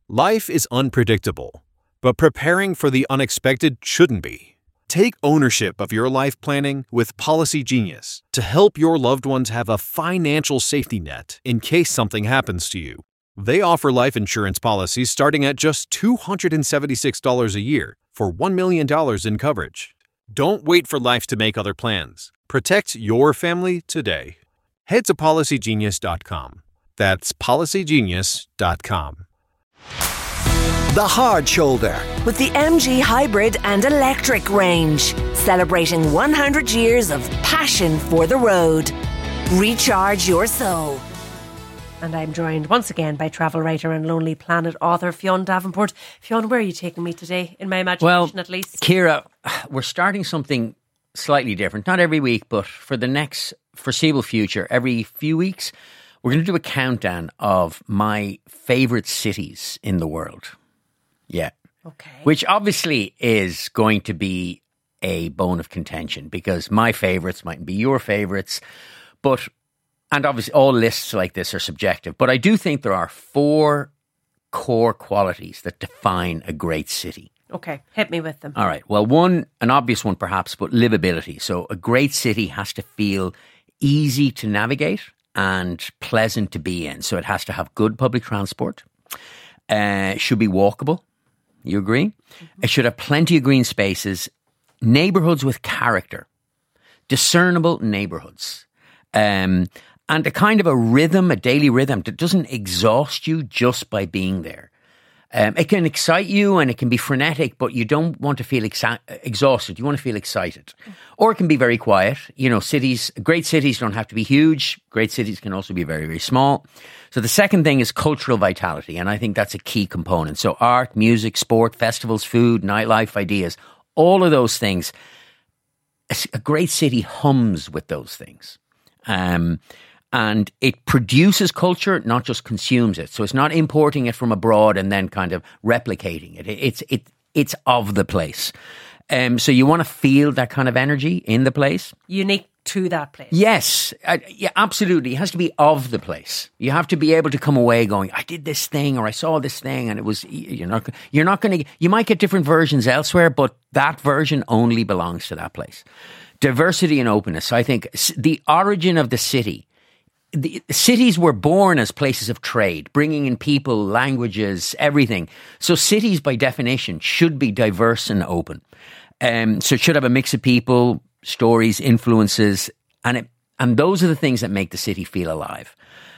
Life is unpredictable, but preparing for the unexpected shouldn't be. Take ownership of your life planning with Policy Genius to help your loved ones have a financial safety net in case something happens to you. They offer life insurance policies starting at just $276 a year for $1 million in coverage. Don't wait for life to make other plans. Protect your family today. Head to PolicyGenius.com. That's PolicyGenius.com. The Hard Shoulder with the MG Hybrid and Electric range, celebrating 100 years of passion for the road. Recharge your soul. And I'm joined once again by travel writer and Lonely Planet author Fionn Davenport. Fionn, where are you taking me today, in my imagination at least? Ciara, we're starting something slightly different. Not every week, but for the next foreseeable future, every few weeks, we're going to do a countdown of my favourite cities in the world. Yeah. Okay. Which obviously is going to be a bone of contention because my favourites mightn't be your favourites. And obviously all lists like this are subjective. But I do think there are 4 core qualities that define a great city. Okay, hit me with them. All right. Well, one, an obvious one perhaps, but livability. So a great city has to feel easy to navigate and pleasant to be in. So it has to have good public transport. It should be walkable. You agree? Mm-hmm. It should have plenty of green spaces, neighbourhoods with character, discernible neighbourhoods, and a kind of a rhythm, a daily rhythm that doesn't exhaust you just by being there. It can excite you and it can be frenetic, but you don't want to feel exhausted. You want to feel excited. Or it can be very quiet. You know, great cities don't have to be huge. Great cities can also be very, very small. So the second thing is cultural vitality. And I think that's a key component. So art, music, sport, festivals, food, nightlife, ideas, all of those things. A great city hums with those things. And it produces culture, not just consumes it. So it's not importing it from abroad and then kind of replicating it. It's of the place. So you want to feel that kind of energy in the place. Unique to that place. Yes. Yeah, absolutely. It has to be of the place. You have to be able to come away going, I did this thing or I saw this thing, and it was, you're not going to, you might get different versions elsewhere, but that version only belongs to that place. Diversity and openness. I think the origin of the city, the cities were born as places of trade, bringing in people, languages, everything. So cities, by definition, should be diverse and open. So it should have a mix of people, stories, influences, and those are the things that make the city feel alive.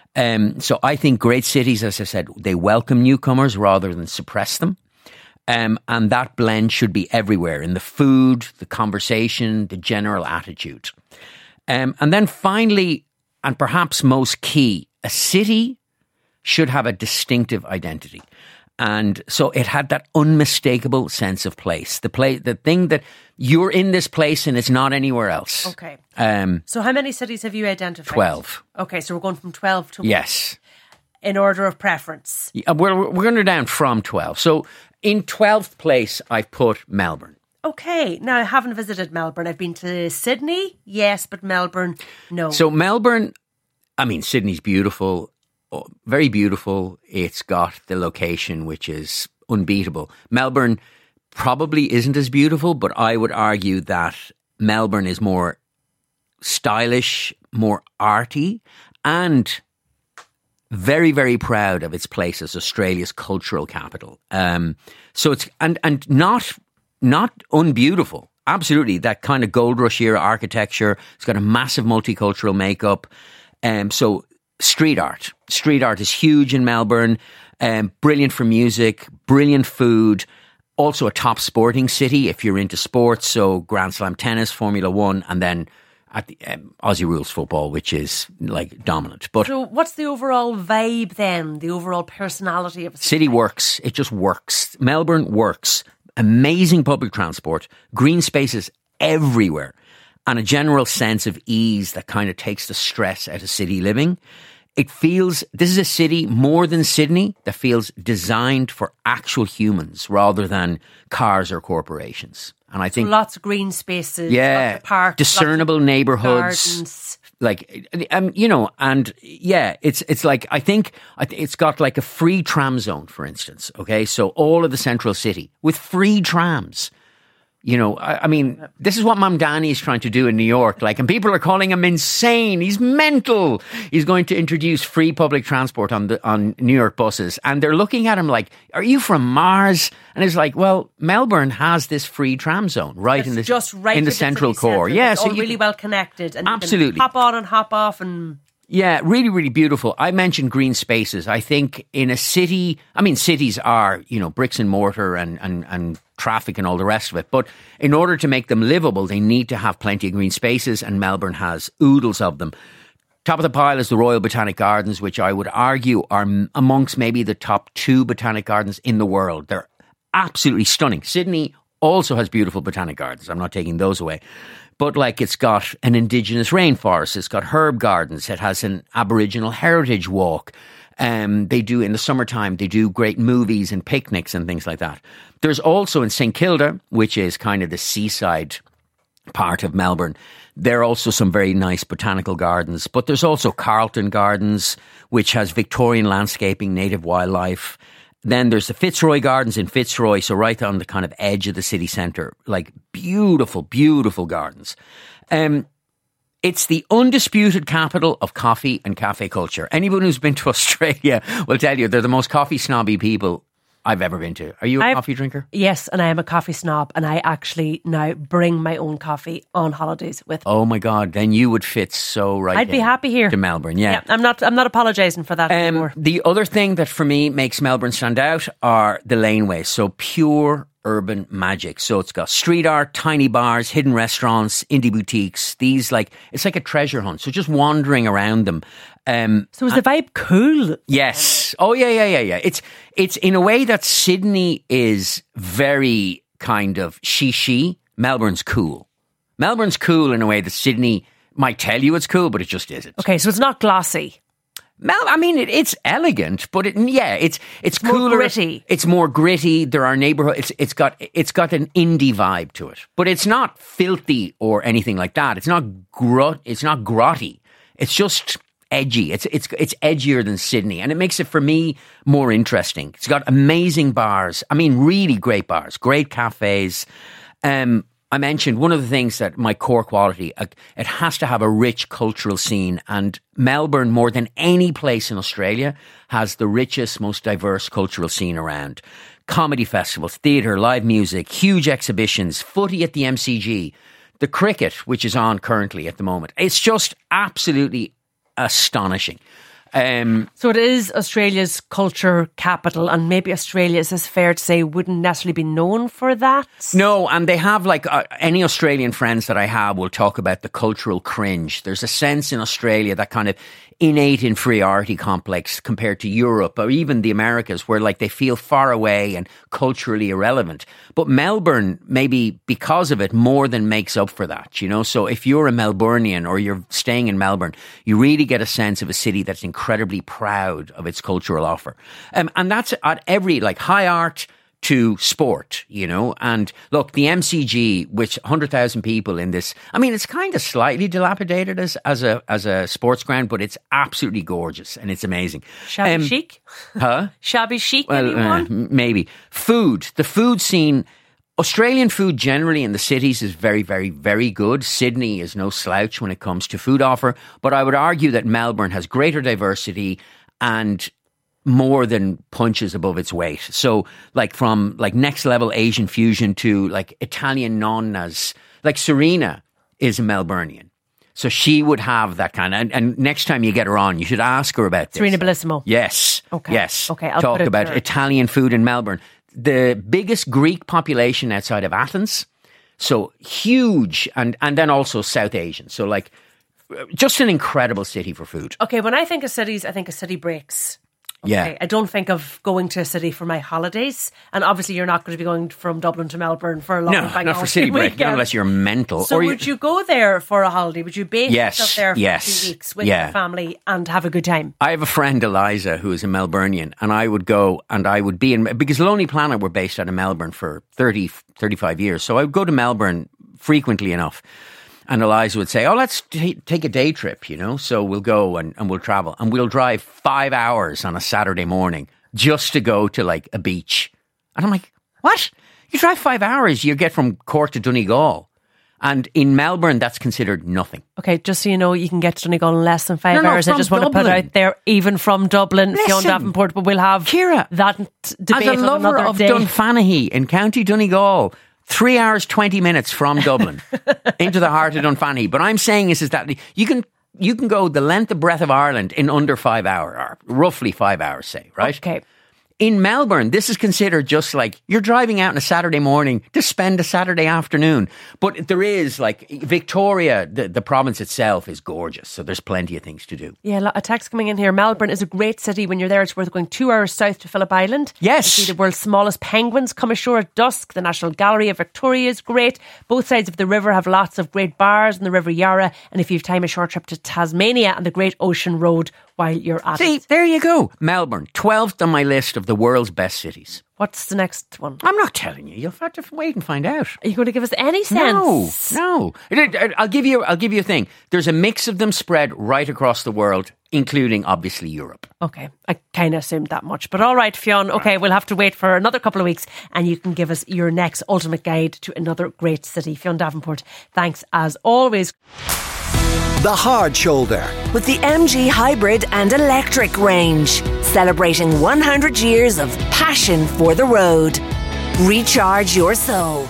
So I think great cities, as I said, they welcome newcomers rather than suppress them. And that blend should be everywhere, in the food, the conversation, the general attitude. And then finally, and perhaps most key, a city should have a distinctive identity. And so it had that unmistakable sense of place. The thing that you're in this place and it's not anywhere else. Okay. So how many cities have you identified? 12. Okay, so we're going from 12 to 1. Yes. In order of preference. Yeah, we're going to down from 12. So in 12th place, I've put Melbourne. Okay. Now, I haven't visited Melbourne. I've been to Sydney, yes, but Melbourne, no. So Melbourne, I mean, Sydney's beautiful, very beautiful. It's got the location, which is unbeatable. Melbourne probably isn't as beautiful, but I would argue that Melbourne is more stylish, more arty, and very, very proud of its place as Australia's cultural capital. So it's and not unbeautiful. Absolutely, that kind of gold rush era architecture. It's got a massive multicultural makeup. So street art is huge in Melbourne. Brilliant for music, brilliant food. Also a top sporting city if you're into sports. So Grand Slam tennis, Formula One, and then at the Aussie rules football, which is like dominant. But so what's the overall vibe then? The overall personality of a city works. It just works. Melbourne works. Amazing public transport, green spaces everywhere, and a general sense of ease that kind of takes the stress out of city living. It feels, this is a city more than Sydney that feels designed for actual humans rather than cars or corporations. And I think so lots of green spaces, yeah, lots of parks, discernible neighbourhoods, gardens. and yeah, it's like, I think it's got like a free tram zone, for instance. Okay. So all of the central city with free trams. I mean, this is what Mamdani is trying to do in New York. Like, and people are calling him insane. He's mental. He's going to introduce free public transport on New York buses. And they're looking at him like, are you from Mars? And it's like, well, Melbourne has this free tram zone in the central core. Yeah. It's all really well connected. And absolutely. You can hop on and hop off and... Yeah, really, really beautiful. I mentioned green spaces. I think in a city, cities are, bricks and mortar and traffic and all the rest of it. But in order to make them livable, they need to have plenty of green spaces, and Melbourne has oodles of them. Top of the pile is the Royal Botanic Gardens, which I would argue are amongst maybe the top 2 botanic gardens in the world. They're absolutely stunning. Sydney also has beautiful botanic gardens. I'm not taking those away. But like, it's got an indigenous rainforest, it's got herb gardens, it has an Aboriginal heritage walk. They do, in the summertime, they do great movies and picnics and things like that. There's also in St Kilda, which is kind of the seaside part of Melbourne, there are also some very nice botanical gardens. But there's also Carlton Gardens, which has Victorian landscaping, native wildlife. Then there's the Fitzroy Gardens in Fitzroy, so right on the kind of edge of the city centre. Like, beautiful, beautiful gardens. It's the undisputed capital of coffee and cafe culture. Anyone who's been to Australia will tell you they're the most coffee snobby people I've ever been to. Are you a coffee drinker? Yes, and I am a coffee snob, and I actually now bring my own coffee on holidays with me. Oh my God, then you would fit so right. I'd be happy here to Melbourne. Yeah, I'm not apologising for that anymore. The other thing that for me makes Melbourne stand out are the laneways. So pure urban magic. So it's got street art, tiny bars, hidden restaurants, indie boutiques. These it's like a treasure hunt. So just wandering around them. So is the vibe cool? Yes. Oh yeah. It's in a way that Sydney is very kind of she. Melbourne's cool. Melbourne's cool in a way that Sydney might tell you it's cool, but it just isn't. Okay, so it's not glossy. It's elegant, but it's cooler. More gritty. It's more gritty. There are neighborhoods. It's got an indie vibe to it, but it's not filthy or anything like that. It's not grotty. It's just edgy. It's edgier than Sydney, and it makes it for me more interesting. It's got amazing bars. Really great bars, great cafes. I mentioned one of the things that my core quality, it has to have a rich cultural scene, and Melbourne, more than any place in Australia, has the richest, most diverse cultural scene around. Comedy festivals, theatre, live music, huge exhibitions, footy at the MCG, the cricket, which is on currently at the moment. It's just absolutely astonishing. So it is Australia's culture capital, and maybe Australia, is this fair to say, wouldn't necessarily be known for that? No, and they have any Australian friends that I have will talk about the cultural cringe. There's a sense in Australia, that kind of innate inferiority complex compared to Europe or even the Americas, where they feel far away and culturally irrelevant. But Melbourne, maybe because of it, more than makes up for that, So if you're a Melburnian or you're staying in Melbourne, you really get a sense of a city that's incredibly proud of its cultural offer. And that's at every, high art to sport, and look, the MCG, which 100,000 people in this, it's kind of slightly dilapidated as a sports ground, but it's absolutely gorgeous and it's amazing. Shabby chic? Huh? Shabby chic? Well, maybe. The food scene, Australian food generally in the cities is very, very, very good. Sydney is no slouch when it comes to food offer, but I would argue that Melbourne has greater diversity and more than punches above its weight. So from next level Asian fusion to Italian nonnas, Serena is a Melburnian. So she would have that kind of, and next time you get her on, you should ask her about this. Serena Bellissimo. Yes. Okay. Yes. Okay. I'll talk about Italian food in Melbourne. The biggest Greek population outside of Athens. So huge. And then also South Asian. So just an incredible city for food. Okay. When I think of cities, I think of city breaks. Okay. Yeah. I don't think of going to a city for my holidays. And obviously you're not going to be going from Dublin to Melbourne for a long No, not for city break, not unless you're mental. So would you go there for a holiday? Would you base yourself there for 2 weeks with your family and have a good time? I have a friend, Eliza, who is a Melburnian, and I would go and I would be in, because Lonely Planet were based out of Melbourne for 35 years. So I would go to Melbourne frequently enough. And Eliza would say, let's take a day trip, so we'll go and we'll travel. And we'll drive 5 hours on a Saturday morning just to go to like a beach. And I'm like, what? You drive 5 hours, you get from Cork to Donegal. And in Melbourne, that's considered nothing. Okay, just so you know, you can get to Donegal in less than 5 hours. I just want to put out there, even from Dublin, Fionn Davenport, but we'll have Ciara, that debate as a lover of Dunfanaghy in County Donegal, 3 hours, 20 minutes from Dublin into the heart of Dunfanaghy. But I'm saying is that you can go the length and breadth of Ireland in under 5 hours, or roughly 5 hours, say, right? Okay. In Melbourne, this is considered just like you're driving out on a Saturday morning to spend a Saturday afternoon. But there is, like, Victoria, the province itself is gorgeous. So there's plenty of things to do. Yeah, a text coming in here. Melbourne is a great city. When you're there, it's worth going 2 hours south to Phillip Island. Yes. You see the world's smallest penguins come ashore at dusk. The National Gallery of Victoria is great. Both sides of the river have lots of great bars in the River Yarra. And if you have time, a short trip to Tasmania and the Great Ocean Road while you're at it. See, there you go. Melbourne, 12th on my list of the world's best cities. What's the next one? I'm not telling you. You'll have to wait and find out. Are you going to give us any sense? No. I'll give you a thing. There's a mix of them spread right across the world, including, obviously, Europe. Okay, I kind of assumed that much. But all right, Fionn, okay, we'll have to wait for another couple of weeks and you can give us your next ultimate guide to another great city. Fionn Davenport, thanks as always. The Hard Shoulder. With the MG Hybrid and Electric range, celebrating 100 years of passion for the road. Recharge your soul.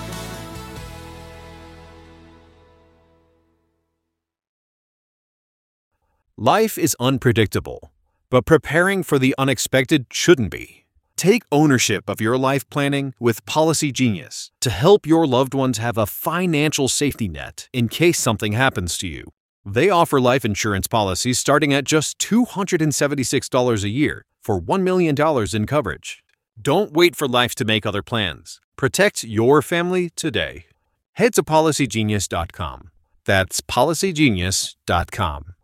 Life is unpredictable, but preparing for the unexpected shouldn't be. Take ownership of your life planning with Policy Genius to help your loved ones have a financial safety net in case something happens to you. They offer life insurance policies starting at just $276 a year for $1 million in coverage. Don't wait for life to make other plans. Protect your family today. Head to PolicyGenius.com. That's PolicyGenius.com.